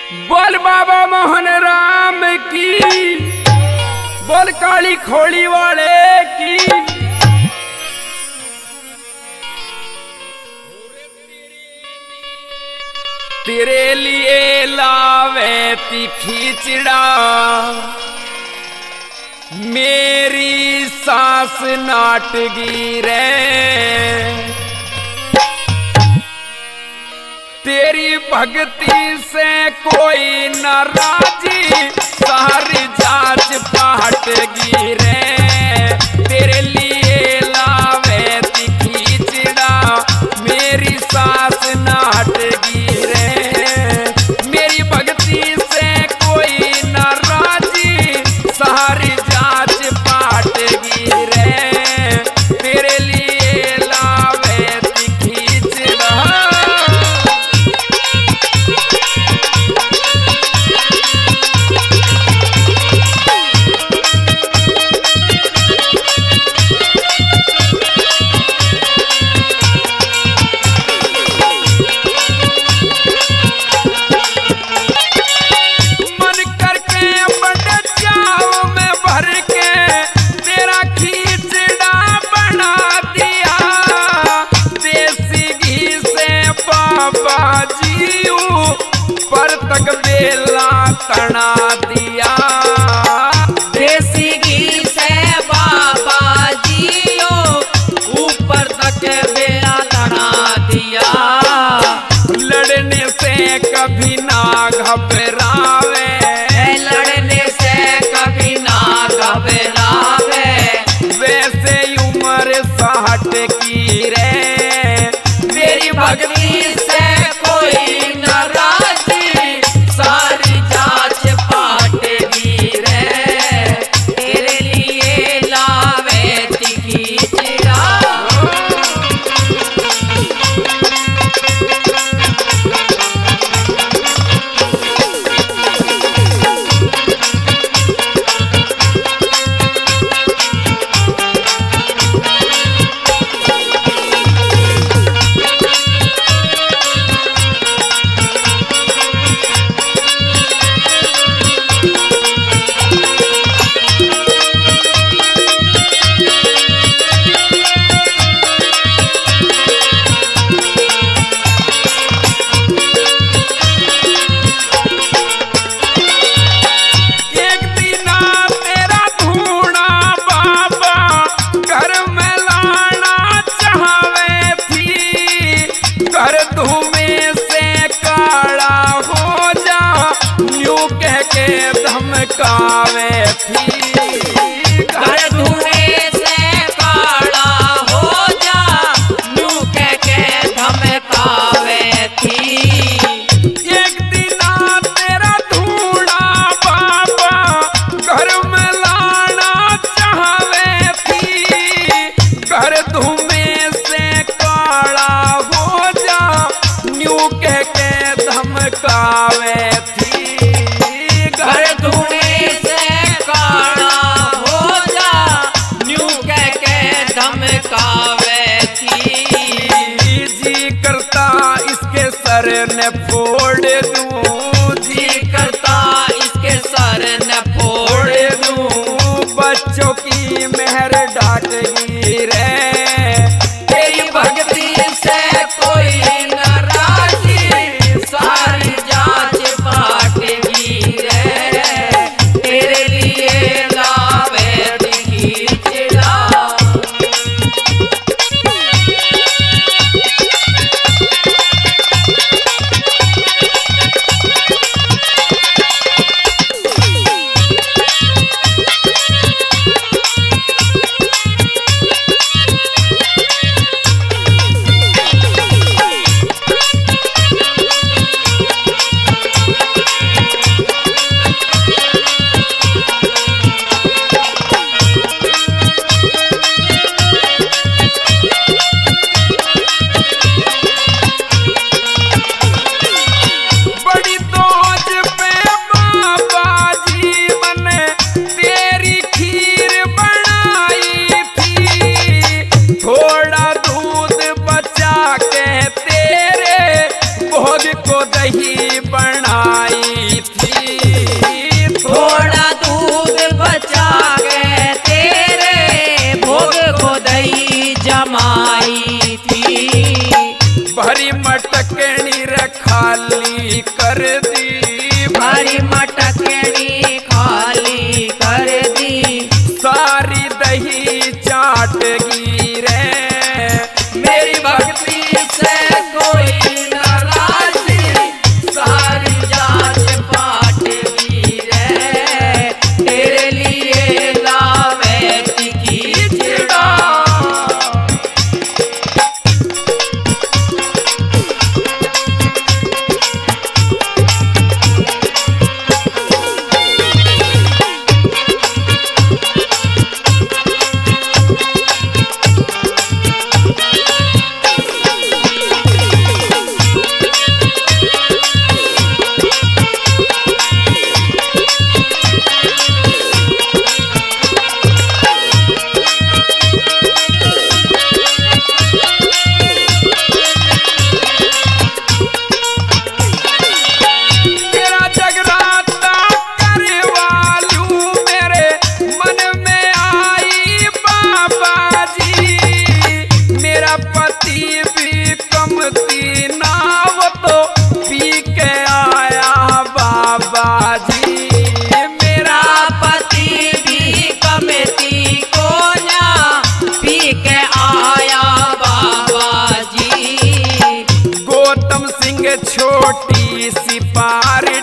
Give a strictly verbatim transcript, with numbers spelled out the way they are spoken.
बोल बाबा मोहन राम की, बोल काली खोड़ी वाले की। तेरे लिए लावे ती खिचड़ा, मेरी सांस नाटगी रे। तेरी भक्ति से कोई नाराजी, सारी जांच पाटगी रे। तेरे लिए लावे ती खिचड़ा, मेरी सांस नाटगी रे। मेरी भक्ति से कोई नाराजी, सारी जांच पाटगी रे। तेरे लिए लावे ती खिचड़ा। बेला तना दिया देसी घी से बाबा जियो, ऊपर तक बेला तना दिया। लड़ने से कभी ना घबरावे, लड़ने से कभी ना घबरावे। वैसे उम्र साठ की रे। मेरी भक्ति से कोई नाराजी, सारी जांच पाटेगी रे। तेरे लिए लावे ती खिचड़ा। धमकावे थी घर धुएं से काला हो जा, यूं कह के धमकावे थी। एक दिन तेरा धूड़ा बाबा घर में लाना चाहवे थी। घर धुएं से काला हो जा, यूं कह के धमकावे थी। घर धुएं से काला हो जा, यूं कह के धमकावे थी। जी करता इसके सर ने फोड़ दूं, जी करता इसके सर न फोड़ दूं। बच्चों की मेहर डांटगी रे। तेरी भक्ति से कोई नाराजी, सारी जांच पाटेगी रे। तेरे लिए लावे ती खिचड़ा। खाली कर दी, भरी मटकनी खाली कर दी, सारी दही चाट गिरे, मेरी भक्ति से कोई नाराजी, सारी जात पाट गिरे, तेरे लिए लावे की चिड़ा। छोटी सी पार